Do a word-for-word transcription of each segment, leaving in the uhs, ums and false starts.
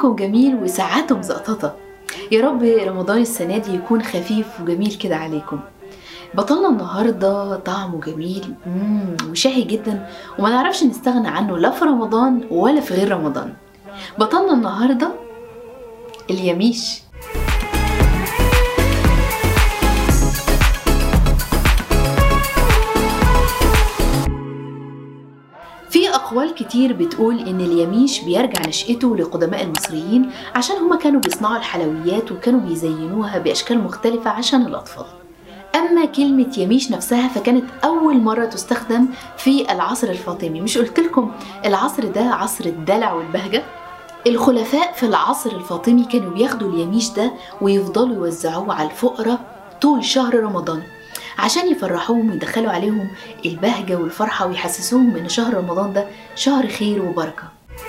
يومكم جميل وساعاته مزقططة. يا رب رمضان السنة دي يكون خفيف وجميل كده عليكم. بطلنا النهاردة طعمه جميل مم وشهي جدا، وما نعرفش نستغنى عنه لا في رمضان ولا في غير رمضان. بطلنا النهاردة اليميش. في أقوال كتير بتقول إن اليميش بيرجع نشأته لقدماء المصريين، عشان هما كانوا بيصنعوا الحلويات وكانوا بيزينوها بأشكال مختلفة عشان الأطفال. أما كلمة يميش نفسها فكانت أول مرة تستخدم في العصر الفاطمي. مش قلت لكم العصر ده عصر الدلع والبهجة؟ الخلفاء في العصر الفاطمي كانوا بياخدوا اليميش ده ويفضلوا يوزعوه على الفقراء طول شهر رمضان، عشان يفرحوهم ويدخلوا عليهم البهجة والفرحة ويحسسوهم إن شهر رمضان ده شهر خير وبركة.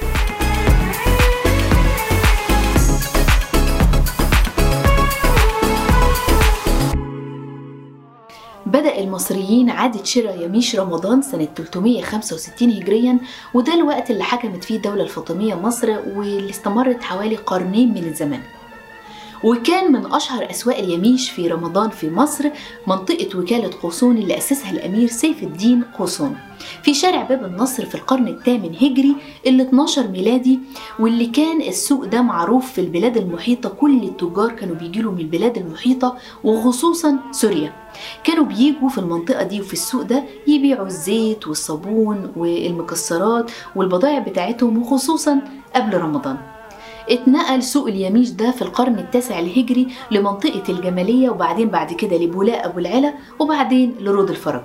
بدأ المصريين عادة شراء يميش رمضان سنة ثلاثمائة وخمسة وستين هجريا، وده الوقت اللي حكمت فيه الدولة الفاطمية مصر واللي استمرت حوالي قرنين من الزمان. وكان من أشهر أسواق اليميش في رمضان في مصر منطقة وكالة قوصون اللي أسسها الأمير سيف الدين قوصون في شارع باب النصر في القرن الثامن هجري ال اثناشر ميلادي، واللي كان السوق ده معروف في البلاد المحيطة. كل التجار كانوا بيجيلوا من البلاد المحيطة وخصوصا سوريا، كانوا بيجوا في المنطقة دي وفي السوق ده يبيعوا الزيت والصابون والمكسرات والبضائع بتاعتهم، وخصوصا قبل رمضان. اتنقل سوق اليميش ده في القرن التاسع الهجري لمنطقة الجمالية، وبعدين بعد كده لبولاء أبو العلا، وبعدين لرود الفرج.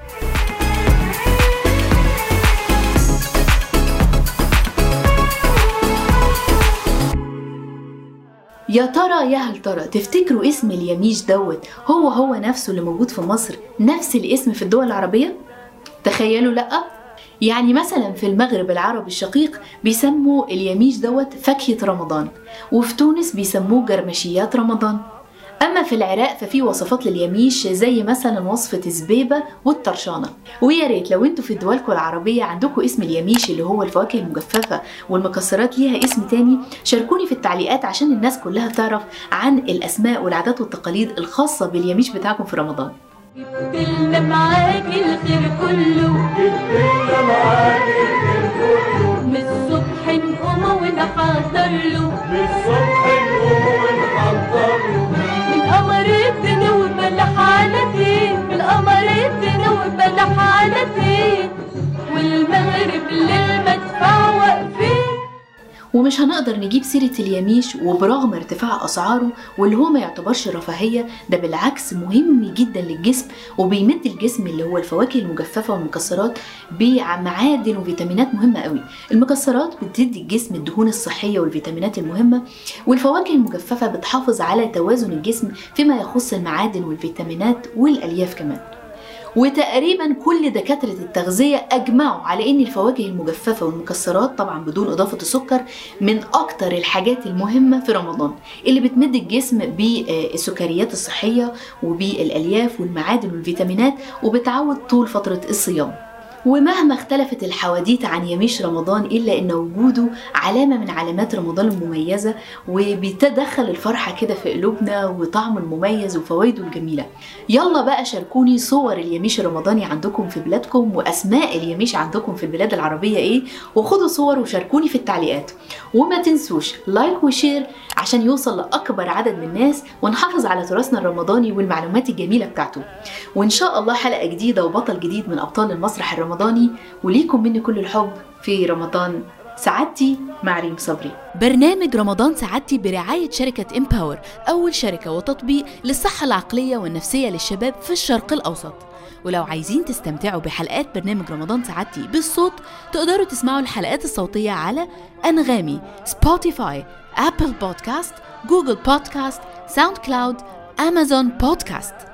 يا ترى يا هل ترى تفتكروا اسم اليميش دوت هو هو نفسه اللي موجود في مصر، نفس الاسم في الدول العربية؟ تخيلوا لأ. يعني مثلا في المغرب العربي الشقيق بيسموا اليميش دوت فاكهة رمضان، وفي تونس بيسموه جرمشيات رمضان. أما في العراق ففي وصفات لليميش زي مثلا وصفة الزبيبة والطرشانة. ويا ريت لو انتوا في دولكم العربية عندكم اسم اليميش اللي هو الفواكه المجففة والمكسرات ليها اسم تاني، شاركوني في التعليقات عشان الناس كلها تعرف عن الأسماء والعادات والتقاليد الخاصة باليميش بتاعكم في رمضان. جبتلنا معاكي الخير كله، جبتلنا معاكي الخير كله، من الصبح نقوم ونحضر له، من الصبح نقوم ونحضر له، من قمر الدنيا وبلح على دين، من قمر الدنيا وبلح على دين، والمغرب للمدفع واقفين. ومش هنقدر نجيب سيرة اليميش وبرغم ارتفاع أسعاره واللي هو ما يعتبرش رفاهية، ده بالعكس مهم جدا للجسم، وبيمد الجسم اللي هو الفواكه المجففة والمكسرات بمعادن وفيتامينات مهمة قوي. المكسرات بتدي الجسم الدهون الصحية والفيتامينات المهمة، والفواكه المجففة بتحافظ على توازن الجسم فيما يخص المعادن والفيتامينات والألياف كمان. وتقريبا كل دكاترة التغذية أجمعوا على أن الفواكه المجففة والمكسرات طبعا بدون إضافة السكر من أكتر الحاجات المهمة في رمضان، اللي بتمد الجسم بالسكريات الصحية وبالألياف والمعادن والفيتامينات، وبتعود طول فترة الصيام. ومهما اختلفت الحواديت عن يميش رمضان إلا إن وجوده علامة من علامات رمضان المميزة، وبيتدخل الفرحة كده في قلوبنا وطعمه المميز وفوائده الجميلة. يلا بقى شاركوني صور اليميش الرمضاني عندكم في بلادكم، وأسماء اليميش عندكم في البلاد العربية إيه، وخدوا صور وشاركوني في التعليقات. وما تنسوش لايك وشير عشان يوصل لأكبر عدد من الناس، ونحافظ على تراثنا الرمضاني والمعلومات الجميلة بتاعته. وإن شاء الله حلقة جديدة وبطل جديد من أبطال المسرح الرمضاني. وليكم مني كل الحب في رمضان سعادتي مع ريم صبري. برنامج رمضان سعادتي برعاية شركة إمباور، أول شركة وتطبيق للصحة العقلية والنفسية للشباب في الشرق الأوسط. ولو عايزين تستمتعوا بحلقات برنامج رمضان سعادتي بالصوت، تقدروا تسمعوا الحلقات الصوتية على أنغامي، سبوتيفاي، أبل بودكاست، جوجل بودكاست، ساوند كلاود، أمازون بودكاست.